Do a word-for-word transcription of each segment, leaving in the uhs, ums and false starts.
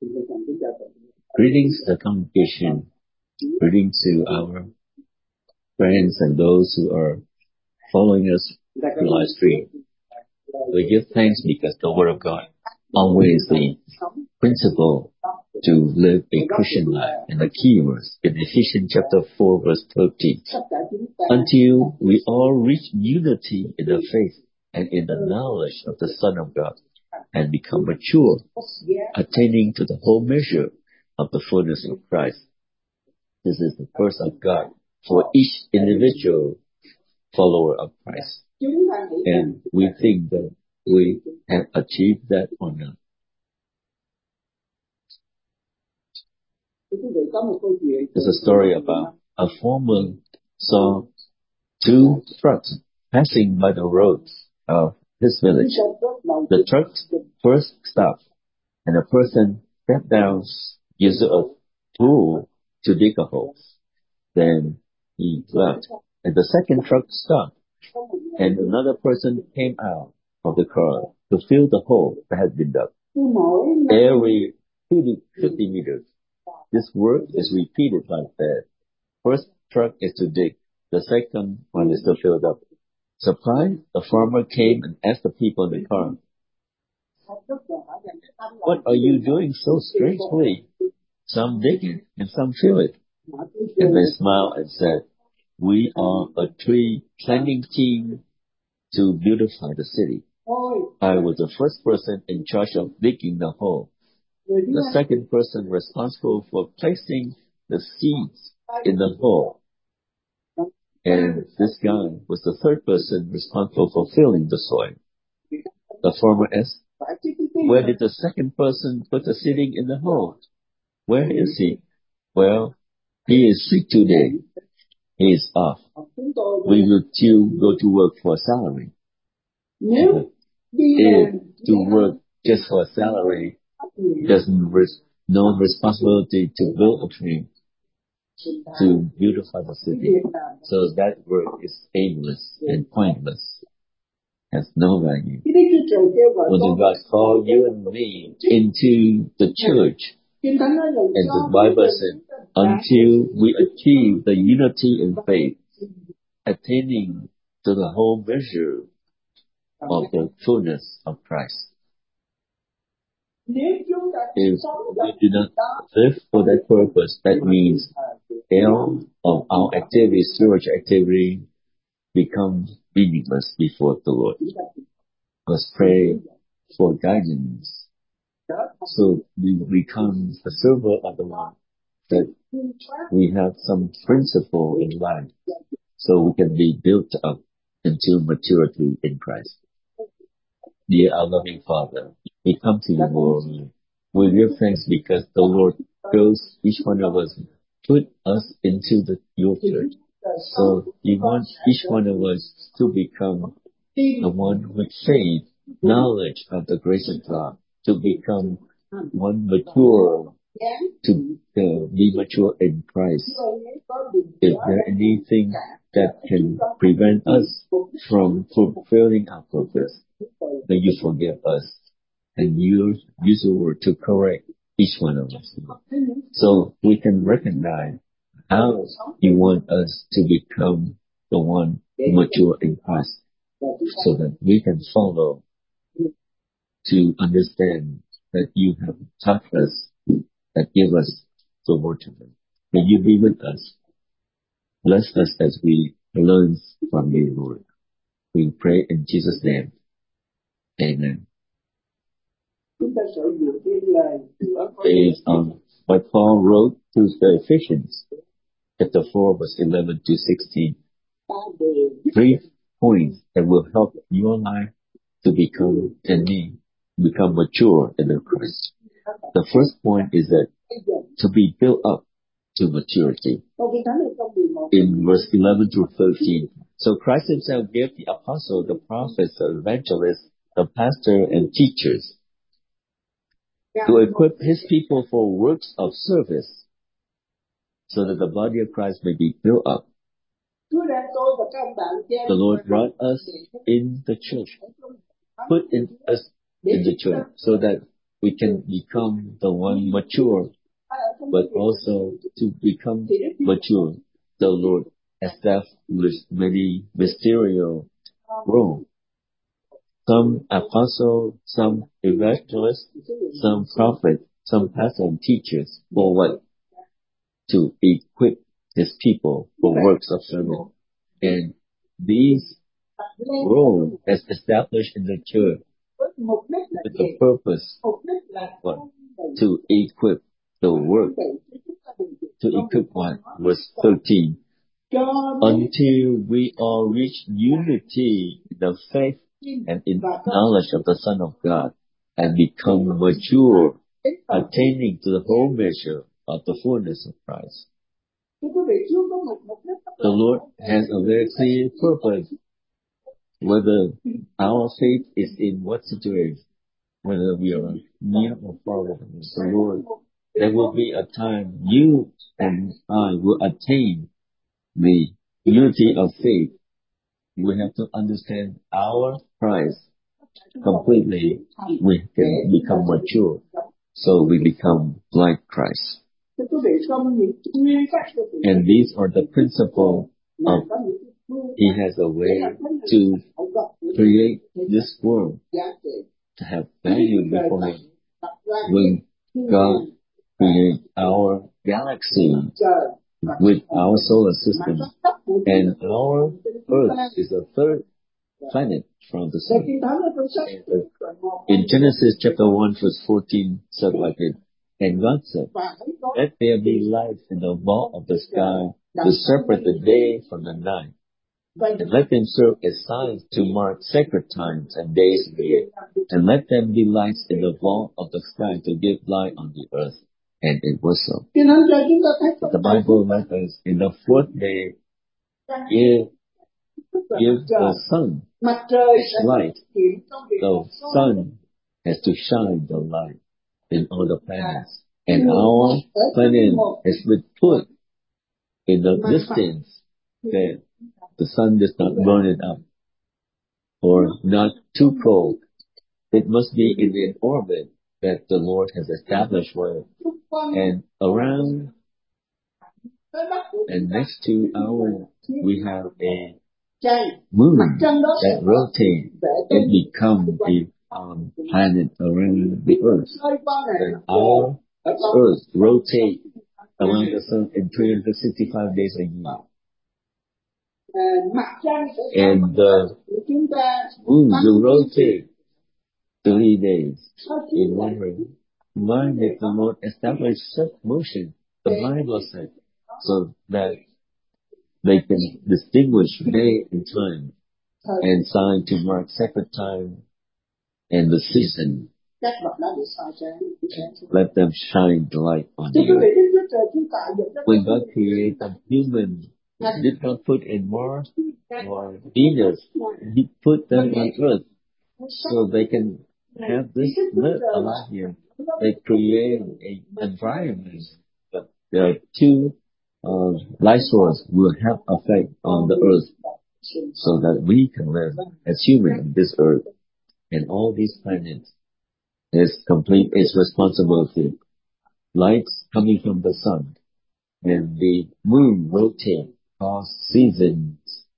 Greetings to the congregation. Greetings to our friends and those who are following us through live stream. We give thanks because the Word of God always the principle to live a Christian life. And the key verse in Ephesians chapter four verse thirteen. Until we all reach unity in the faith and in the knowledge of the Son of God and become mature, attaining to the whole measure of the fullness of Christ. This is the purpose of God for each individual follower of Christ. And we think that we have achieved that or not. There's a story about a farmer saw two trucks passing by the road of his village. The trucks first stopped, and a person stepped down, used a tool to dig a hole. Then he left, and the second truck stopped, and another person came out of the car to fill the hole that had been dug. Every fifty meters, this work is repeated like that. First truck is to dig, the second one is to fill it up. Surprised, the farmer came and asked the people in the car, "What are you doing so strangely? Some dig it and some fill it." And they smiled and said, "We are a tree planting team to beautify the city. I was the first person in charge of digging the hole. The second person responsible for placing the seeds in the hole. And this guy was the third person responsible for filling the soil." The farmer asked, "Where did the second person put the seeding in the hole? Where is he?" "Well, he is sick today. He is off. We will still go to work for a salary." If to work just for a salary doesn't risk no responsibility to build a tree, to beautify the city. So that work is aimless and pointless. Has no value. When God called you and me into the church, and the Bible said, until we achieve the unity in faith, attaining to the whole measure of the fullness of Christ. If we do not live for that purpose, that means all of our activity, spiritual activity, becomes meaningless before the Lord. Let's pray for guidance, so we become the servant of the Lord, that we have some principle in life, so we can be built up into maturity in Christ. Dear our loving Father, we come to you, Lord. We give thanks because the Lord chose each one of us, put us into the your church. So you want each one of us to become the one with faith, knowledge of the grace of God, to become one mature, to uh, be mature in Christ. If there anything that can prevent us from fulfilling our purpose, then you forgive us and you use the word to correct each one of us, so we can recognize how you want us to become the one mature in Christ, so that we can follow to understand that you have taught us, that give us the word to them. May you be with us. Bless us as we learn from you, Lord. We pray in Jesus' name. Amen. Based on what Paul wrote to the Ephesians, chapter four, verse eleven to sixteen. Three points that will help your life to become, and me, become mature in the Christ. The first point is that to be built up to maturity. In verse eleven to thirteen. So Christ himself gave the apostle, the prophets, the evangelists, the pastor and teachers to equip his people for works of service, so that the body of Christ may be built up. The Lord brought us in the church, put in us in the church, so that we can become the one mature, but also to become mature, the Lord established many ministerial roles. Some apostles, some evangelists, some prophets, some pastors and teachers for what? To equip His people for works of service. And these roles is established in the church with the purpose what? To equip the work. To equip what? Verse thirteen. Until we all reach unity in the faith and in knowledge of the Son of God and become mature, attaining to the whole measure of the fullness of Christ. The Lord has a very clear purpose, whether our faith is in what situation, whether we are near or far from the Lord. There will be a time you and I will attain the unity of faith. We have to understand our Christ completely. We can become mature, so we become like Christ. And these are the principles of He has a way to create this world to have value before Him. When God created our galaxy with our solar system, and our Earth is the third planet from the sun. In Genesis chapter one verse fourteen said like it, and God said, let there be lights in the vault of the sky to separate the day from the night, and let them serve as signs to mark sacred times and days of the year, and let them be lights in the vault of the sky to give light on the earth. And it was so. The Bible let us in the fourth day give, give the sun light. The sun has to shine the light in all the planets. And our planet has been put in the distance that the sun does not burn it up or not too cold. It must be in an orbit that the Lord has established for it. And around and next to our, we have a moon that rotates and becomes a um, planet around the earth. And our earth rotates around the sun in three hundred sixty-five days a year. And the moon will rotate three days in one ring. Why did the Lord establish such motion? The Bible said, so that they can distinguish day and time and sign to mark sacred time and the season. Let them shine the light on you. When God created the human, He did not put in Mars or Venus. He put them on Earth so they can have this live alive here. They create an environment, but there are two uh, light sources will have effect on the earth, so that we can live as humans on this earth. And all these planets is complete its responsibility. Lights coming from the sun, and the moon rotate cause seasons.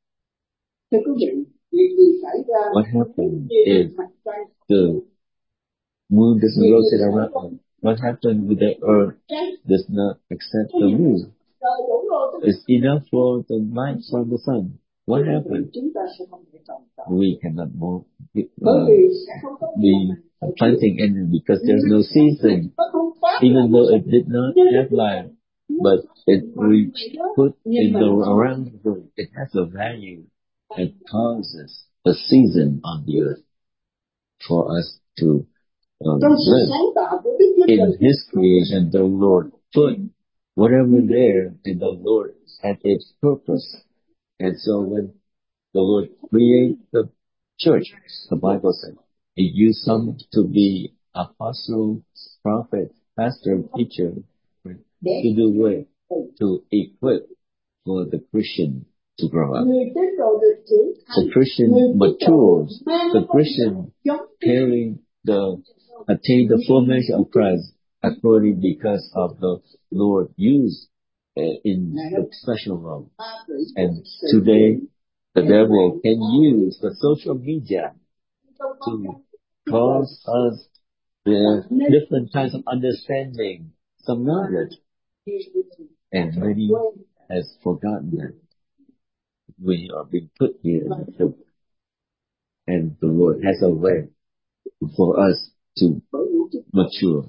What happens if the moon doesn't rotate around? What happens with the earth does not accept the moon? It's enough for the light from the sun. What happens? We cannot more, uh, be planting anything because there's no season. Even though it did not have life, but it we put in the around the world, it has a value and causes a season on the earth for us to um, live. In His creation, the Lord put whatever there, and the Lord had its purpose. And so when the Lord created the church, the Bible said, He used some to be apostle, prophet, pastor, teacher, to do what? To equip for the Christian to grow up. The Christian matures. The Christian carrying the attain the full measure of Christ according because of the Lord used uh, in the special role. And today, the devil can use the social media to cause us the different kinds of understanding, some knowledge, and many has forgotten that we are being put here in the truth, and the Lord has a way for us to mature.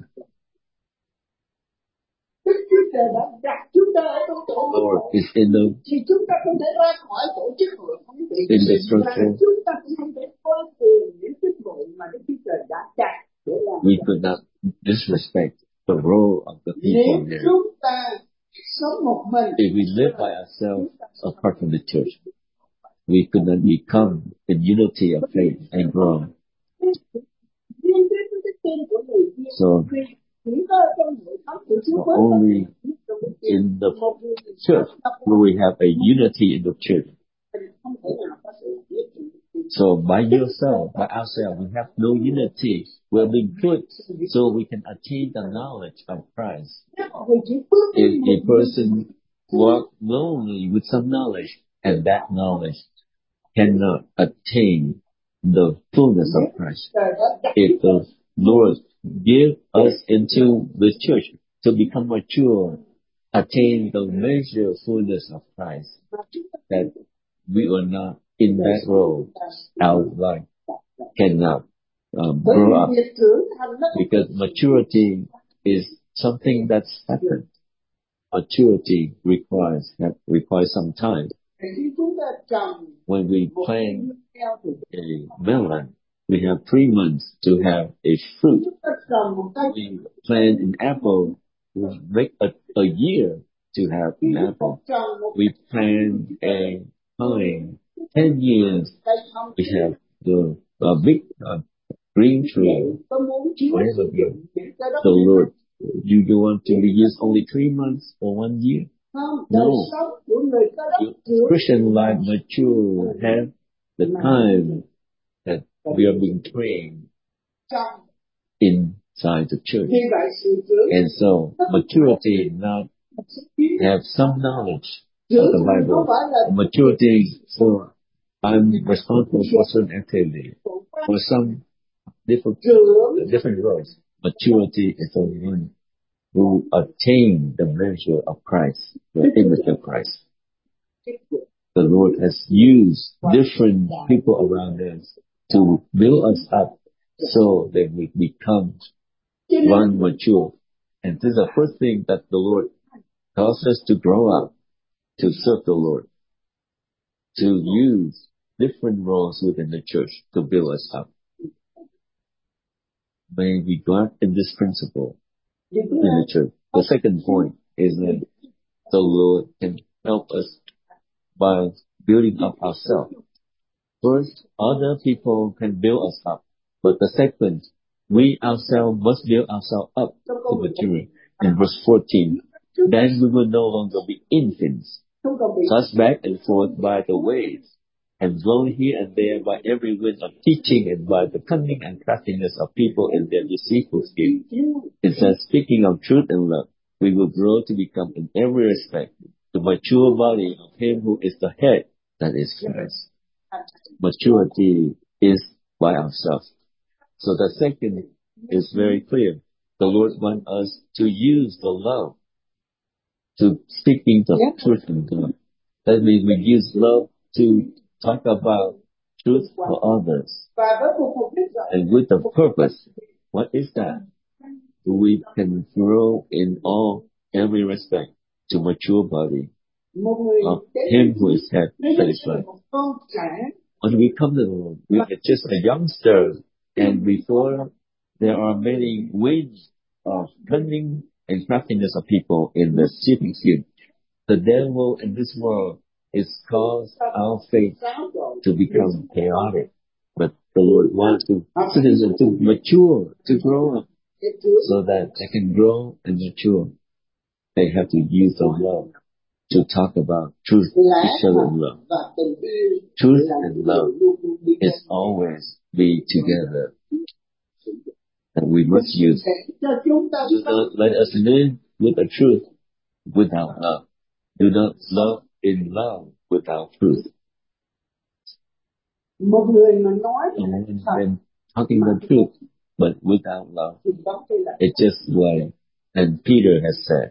The Lord is in the in the structure. We could not disrespect the role of the people there. If we live by ourselves apart from the church, we could not become in unity of faith and grow. So, only in the church will we have a unity in the church. So by yourself, by ourselves, we have no unity. We're being put so we can attain the knowledge of Christ. If a person walks lonely with some knowledge, and that knowledge cannot attain the fullness of Christ. If the Lord give us into the church to become mature, attain the measure of fullness of Christ, that we are not in that role, our life cannot um, grow up, because maturity is something that's happened. Maturity requires requires some time. When we plant a melon, we have three months to have a fruit. We plant an apple, we make a, a year to have an apple. We plant a pine, ten years, we have the a big uh, green tree. Whatever you, the Lord, you, you want to use only three months or one year? No. Your Christian life mature, have the time that we are being trained inside the church. And so, maturity not have some knowledge of the Bible. Maturity, so I'm responsible for certain activity, for some different, different roles. Maturity is the one who attain the measure of Christ, the image of Christ. The Lord has used different people around us to build us up so that we become one mature. And this is the first thing that the Lord calls us to grow up, to serve the Lord, to use different roles within the church to build us up. May we guard in this principle in the church. The second point is that the Lord can help us by building up ourselves. First, other people can build us up. But the second, we ourselves must build ourselves up to maturity. In verse fourteen, then we will no longer be infants, tossed back and forth by the waves, and blown here and there by every wind of teaching and by the cunning and craftiness of people in their deceitful scheme. It says, speaking of truth and love, we will grow to become in every respect the mature body of Him who is the head, that is Christ. Maturity is by ourselves. So the second is very clear. The Lord wants us to use the love to speaking the truth in God. That means we use love to talk about truth for others. And with the purpose. What is that? We can grow in all, every respect to mature body of Him who is head, that is right. When we come to the Lord, we are just a youngster, and before there are many ways of cunning and craftiness of people in the deceiving scheme. The devil in this world is caused our faith to become chaotic. But the Lord wants to citizens to mature, to grow up, so that they can grow and mature. They have to use the love to talk about truth, each other in love. Truth and love is always be together. that we must use. Do not let us live with the truth without love. Do not love in love without truth. And then talking the truth, but without love, it's just like, and Peter has said,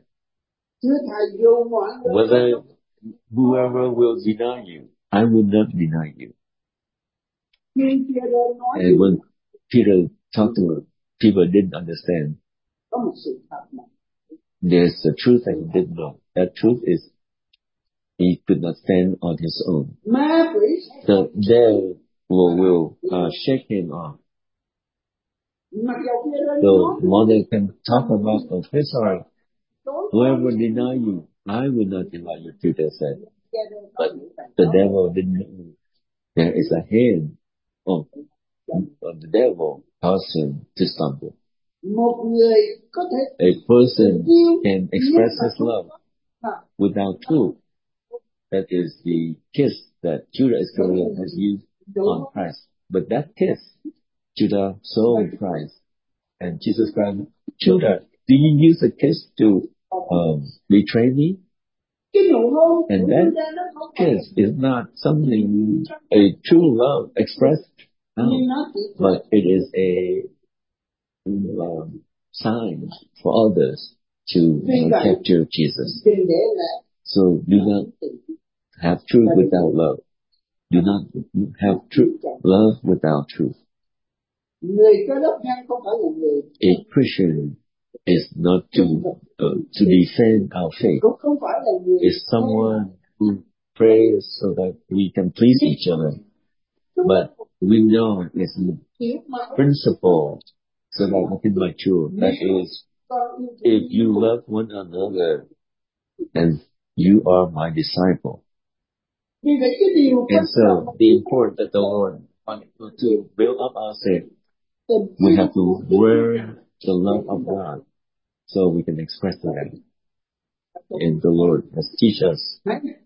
whether whoever will deny you, I will not deny you. And when Peter talked to her, people didn't understand. There's the truth that he didn't know. That truth is he could not stand on his own. The devil will uh, shake him off. So mother can talk about, okay, sorry, whoever deny you, I will not deny you, Peter said. But the devil didn't know. There is a hand of, of the devil cause him to stumble. A person can express his love without truth. That is the kiss that Judas Iscariot has used on Christ. But that kiss, Judas sold Christ. And Jesus Christ, Judas, do you use a kiss to um, betray me? And that kiss is not something, a true love expressed out, but it is a um, sign for others to uh, capture Jesus. So do not have truth without love. Do not have truth, love without truth. A Christian is not to uh, to defend our faith. It's someone who prays so that we can please each other. But we know it's a principle so that we can mature. That is, if you love one another, then you are my disciple. And so the important that the Lord wanted to build up our faith, we have to learn the love of God so we can express that. And the Lord has teach us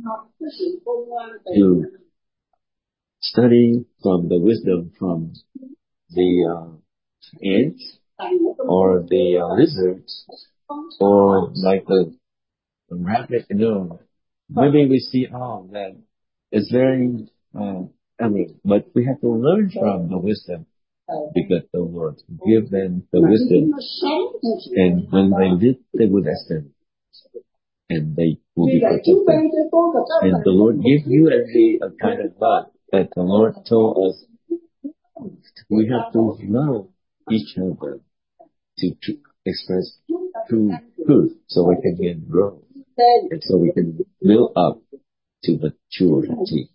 to study from the wisdom from the uh, ants or the uh, lizards or like the rabbit. You know, maybe we see, oh, that it's very, uh, I mean, but we have to learn from the wisdom because the Lord give them the wisdom, and when they did, they would understand, and they will be protected. And the Lord gave you and me a kind of love that the Lord told us we have to love each other to, to express true truth, so we can get growth, and so we can build up to maturity.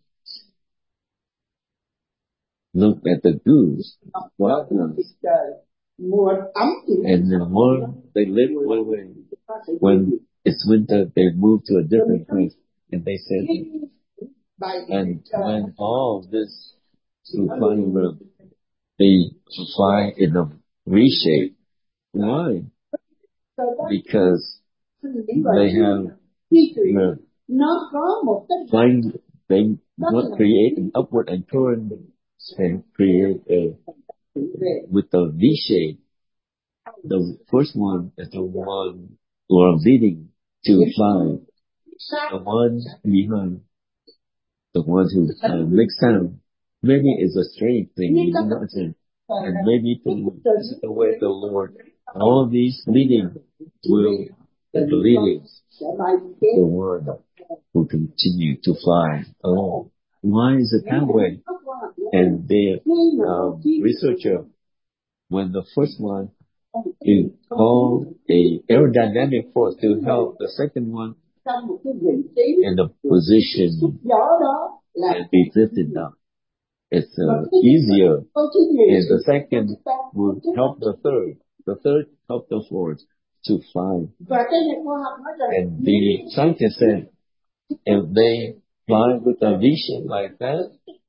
Look at the goose, wild goose, and the more they live away, when it's winter, they move to a different place, and they said, and when all this flying room, they fly in a V shape. Why? Because they have uh, flying, they not create an upward and current and create a with the V shape. The first one is the one who are leading to fly. The one behind, the one who uh, makes sound. Maybe it's a strange thing, you do not think. And maybe this is the way the Lord, all these leading will, the leading, the word will continue to fly along. Why is it that way? And the um, researcher, when the first one is called a aerodynamic force to help the second one in the position and be lifted up. It's uh, easier. And the second will help the third. The third help the fourth to fly. And the scientist said, if they fly with a vision like that,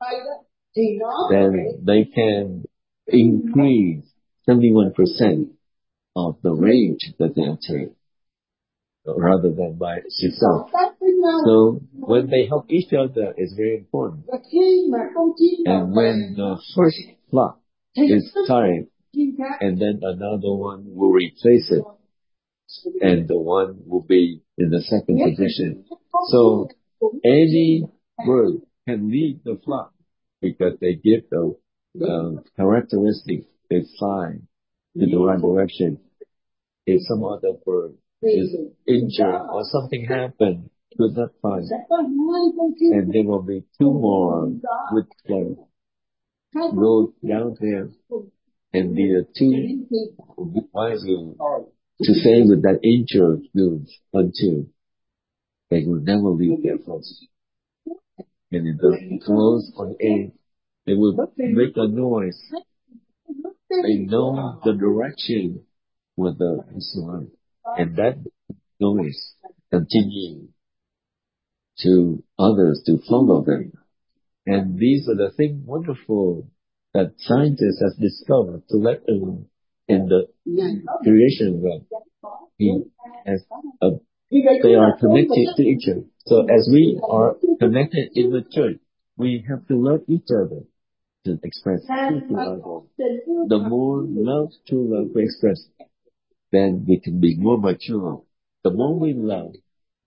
then they can increase seventy-one percent of the range that they attain, rather than by itself. So when they help each other, it's very important. And when the first flock is tired, and then another one will replace it, and the one will be in the second position. So any bird can lead the flock because they give the uh, characteristics, they fly in the right direction. If some other bird is injured or something happened, could not fly, and there will be two more with them go down there, and the two wise will to stay with that injured bird until they will never leave their post. And in the close on air, they will make a noise. They know the direction with the Islam, and that noise continue to others to follow them. And these are the things wonderful that scientists have discovered to let them in the creation of God. He has a, they are connected to each other. So as we are connected in the church, we have to love each other to express true love. The more love, true love we express, then we can be more mature. The more we love,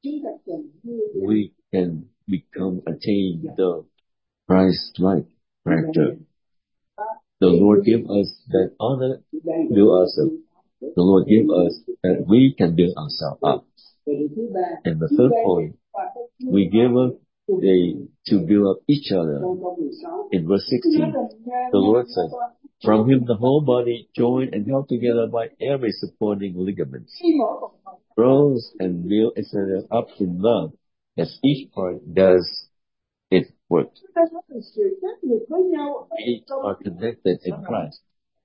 we can become attain the Christ-like character. The Lord give us that honor, build us up. The Lord give us that we can build ourselves up. And the third point, we give up the, to build up each other. In verse sixteen, the Lord says, from him the whole body, joined and held together by every supporting ligament, grows and builds itself up in love, as each part does its work. We are connected in Christ,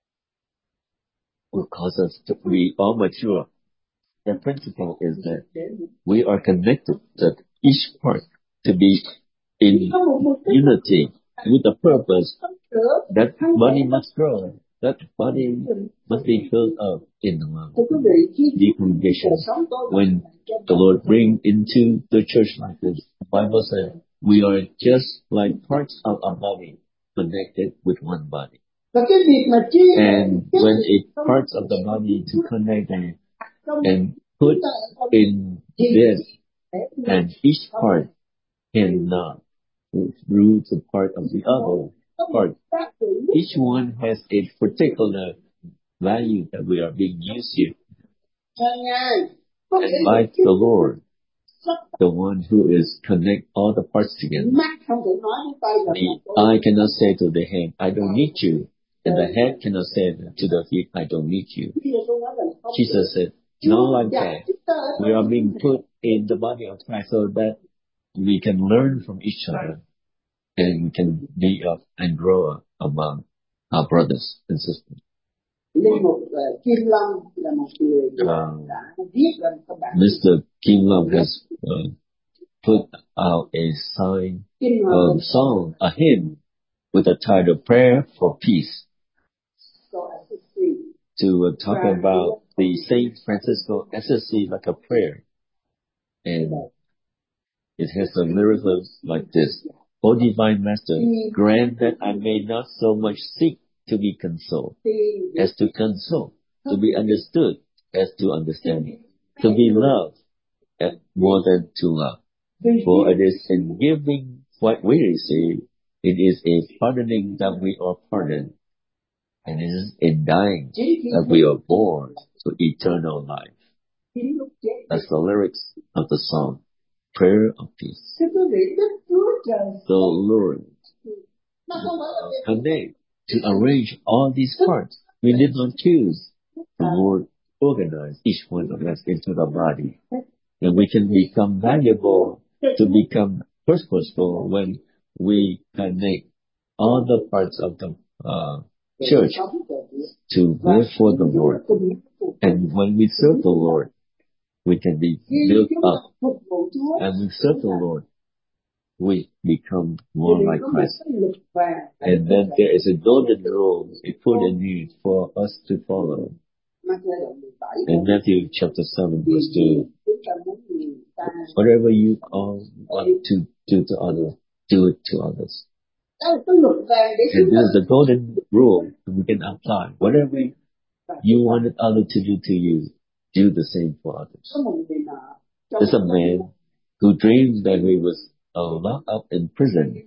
will cause us to be all mature. The principle is that we are connected, that each part to be in unity with the purpose that body must grow, that body must be filled up in the love. The congregation, when the Lord bring into the church like this, the Bible says we are just like parts of a body connected with one body. And when it parts of the body to connect and, and put in this, and each part cannot root the part of the other part. Each one has a particular value that we are being used to. And like the Lord, the one who is connect all the parts together. The eye cannot say to the hand, I don't need you. And the head cannot say to the feet, I don't need you. Jesus said, not like that. We are being put in the body of Christ so that we can learn from each other and we can be up and grow up among our brothers and sisters. Uh, Mister Kim Lam has uh, put out a sign, a song, a hymn with the title Prayer for Peace, to uh, talk about the Saint Francisco Assisi like a prayer. And it has a lyrics like this. O Divine Master, grant that I may not so much seek to be consoled as to console, to be understood as to understand, to be loved more than to love. For it is in giving what we receive, it is a pardoning that we are pardoned, and it is in dying that we are born to eternal life. That's the lyrics of the song, Prayer of Peace. The Lord connect to arrange all these parts. We did not choose. The Lord organized each one of us into the body. And we can become valuable, to become purposeful when we connect all the parts of the uh, church to live for the Lord. And when we serve the Lord, we can be built up. And we serve the Lord, we become more like Christ. And then there is a golden rule he put in you for us to follow. In Matthew chapter seven verse two, whatever you all want to do to others, do it to others. And this is the golden rule we can apply. Whatever you wanted others to do to you, do the same for others. There's a man who dreamed that he was uh, locked up in prison.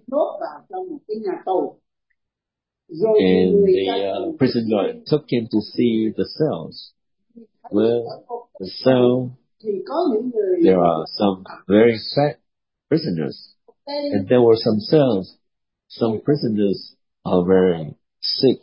And the uh, prison guard took him to see the cells. Well, the cell, there are some very fat prisoners. And there were some cells. Some prisoners are very sick.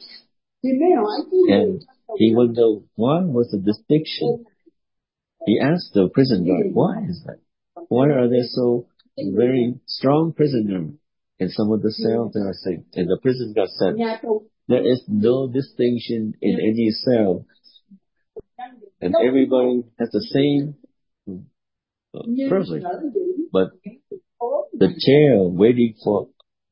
And he wondered why was the distinction. He asked the prison guard, why is that? Why are there so very strong prisoners? And some of the cells are sick. And the prison guard said, there is no distinction in any cell. And everybody has the same uh, privilege. But the chair waiting for,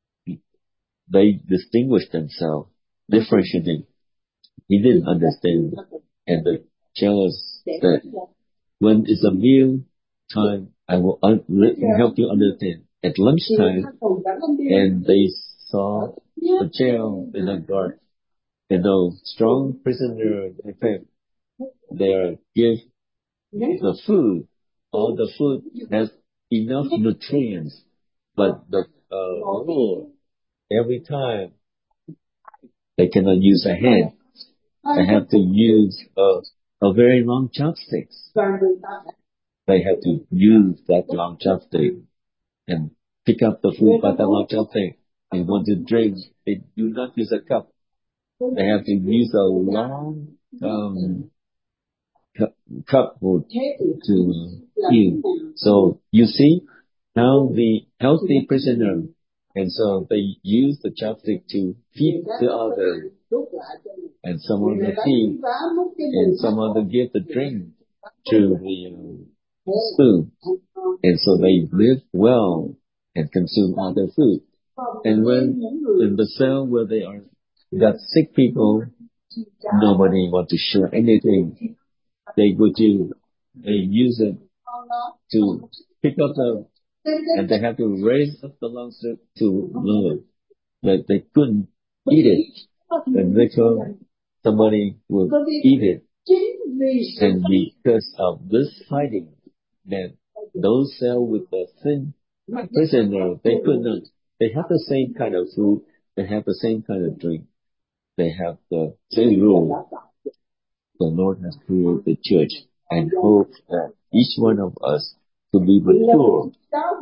they distinguish themselves differentially. He didn't understand. And the jailer said, when it's a meal time, I will un- help you understand. At lunchtime, and they saw the jail in a guard. And those strong prisoners, in fact, they are give the food. All the food has enough nutrients, but the uh, rule every time they cannot use a hand. They have to use a, a very long chopsticks. They have to use that long chopstick and pick up the food by the long chopstick. They want to drink, they do not use a cup. They have to use a long um, cup, cup to eat. So you see now the healthy prisoner, and so they use the chopstick to feed the others, and some of them feed, and some of them give the drink to the um, spoon, and so they live well and consume other food. And when in the cell where they are got sick people, nobody want to share anything. They go to, they use it to pick up the, and they have to raise up the lobster to lower, but they couldn't eat it. And later somebody will eat it. And because of this fighting, then those cells with the thin prisoner, they could not, they have the same kind of food, they have the same kind of drink, they have the same rule. The Lord has created the church and hopes that each one of us to be mature.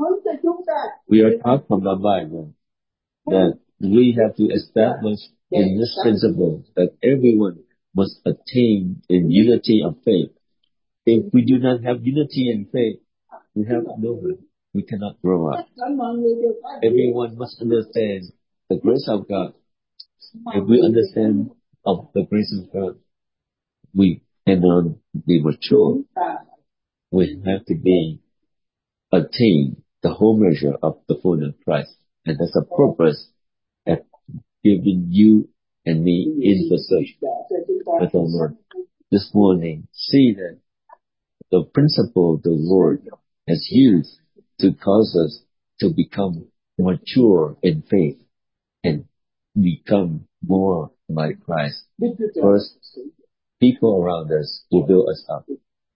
We are taught from the Bible that we have to establish in this principle that everyone must attain in unity of faith. If we do not have unity in faith, we have no way. We cannot grow up. Everyone must understand the grace of God. If we understand of the grace of God, we cannot be mature. We have to be attain the whole measure of the fullness of Christ. And that's a purpose at giving you and me in the search with the Lord. This morning, see that the principle the Lord has used to cause us to become mature in faith and become more like Christ. First, people around us will build us up.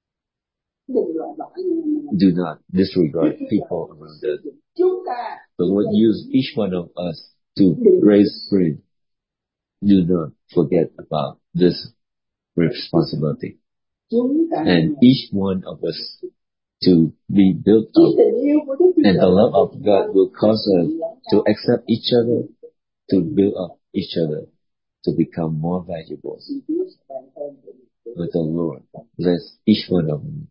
Do not disregard people around us. The Lord used each one of us to raise fruit. Do not forget about this responsibility. And each one of us to be built up. And the love of God will cause us to accept each other, to build up each other, to become more valuable with the Lord. Bless each one of them.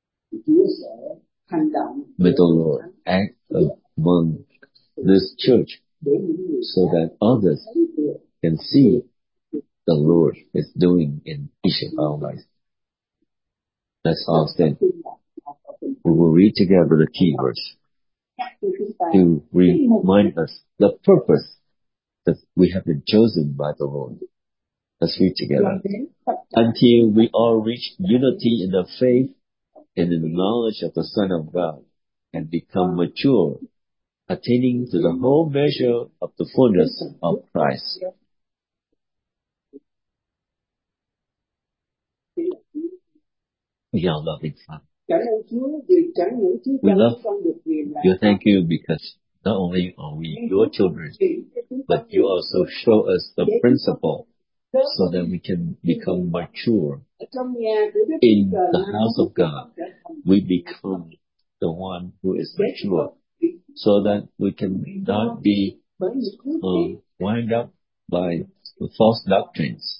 May the Lord act among this church so that others can see the Lord is doing in each of our lives. Let's all stand. We will read together the key verse to remind us the purpose that we have been chosen by the Lord. Let's read together. Until we all reach unity in the faith and in the knowledge of the Son of God and become mature, attaining to the whole measure of the fullness of Christ. We are loving Father. We love you. Thank you because not only are we your children, but you also show us the principle so that we can become mature. In the house of God, we become the one who is mature so that we can not be uh, wind up by false doctrines.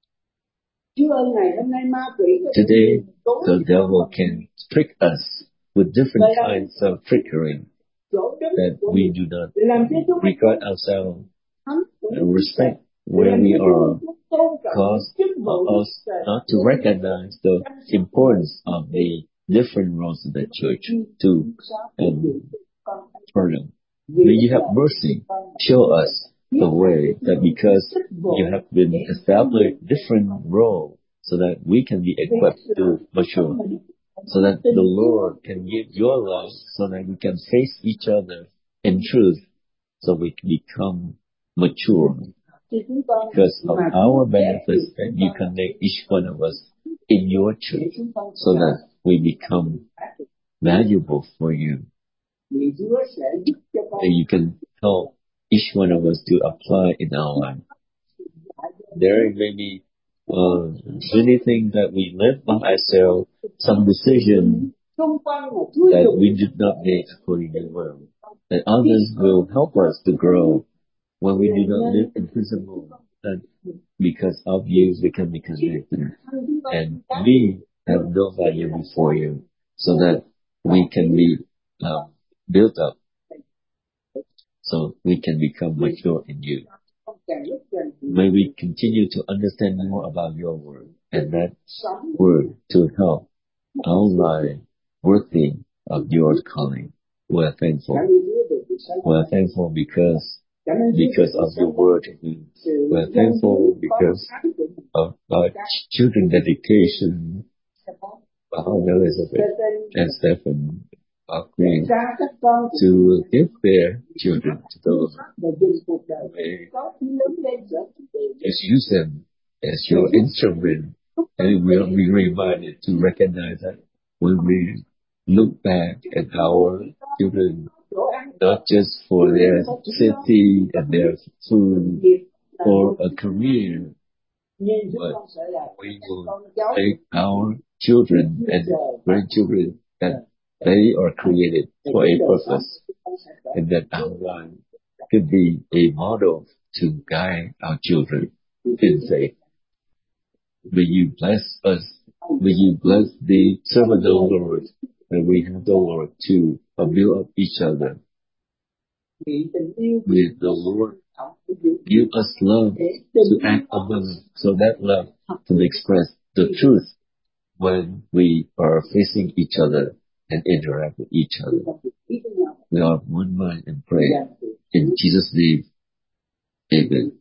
Today, the devil can trick us with different kinds of trickery that we do not regard ourselves and respect where we are, cause us not to recognize the importance of the different roles of the church to um, further. May you have mercy, show us the way that because you have been established different roles so that we can be equipped to mature, so that the Lord can give your love so that we can face each other in truth so we can become mature because of our benefits that you connect each one of us in your church so that we become valuable for you. And you can help each one of us to apply in our life. There may be uh, many things that we live by ourselves, some decisions that we did not make according to the will, that others will help us to grow when we do not live in principle, that because of you we can be convicted. And we have no value before you, so that we can be uh, built up, so we can become mature in you. May we continue to understand more about your word, and that word to help our life worthy of your calling. We are thankful. We are thankful because because of your word. We are thankful because of our children dedication. Our Elizabeth and Stephen are going to give their children to the Lord. May just use them as your instrument, and we'll be reminded to recognize that when we look back at our children, not just for their safety and their food or a career, but we will take our children and grandchildren that they are created for a purpose, and that our life could be a model to guide our children in faith. May you bless us. May you bless the servant of the Lord, and we have the Lord to build up each other. May the Lord give us love to act among, so that love can express the truth when we are facing each other and interact with each other. We are one mind and pray. In Jesus' name, amen.